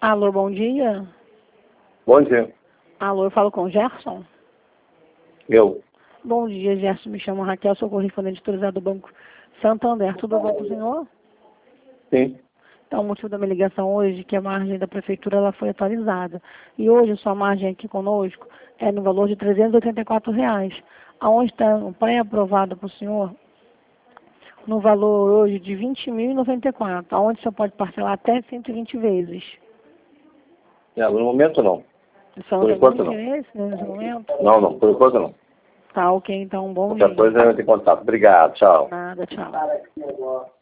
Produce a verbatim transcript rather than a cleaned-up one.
Alô, bom dia. Bom dia. Alô, eu falo com o Gerson? Eu. Bom dia, Gerson. Me chamo Raquel, sou correspondente autorizado do Banco Santander. Tudo bom com o senhor? Sim. Então, o motivo da minha ligação hoje é que a margem da prefeitura ela foi atualizada. E hoje a sua margem aqui conosco é no valor de trezentos e oitenta e quatro reais. Aonde está um pré-aprovado para o senhor no valor hoje de vinte mil e noventa e quatro, aonde o senhor pode parcelar até cento e vinte vezes. É, no momento não. Só Por não tem enquanto nenhum não. interesse nesse momento? Não, não. Por enquanto não. Tá, ok, então, bom Qualquer dia. coisa eu entro em contato. Obrigado. Tchau. Nada, tchau.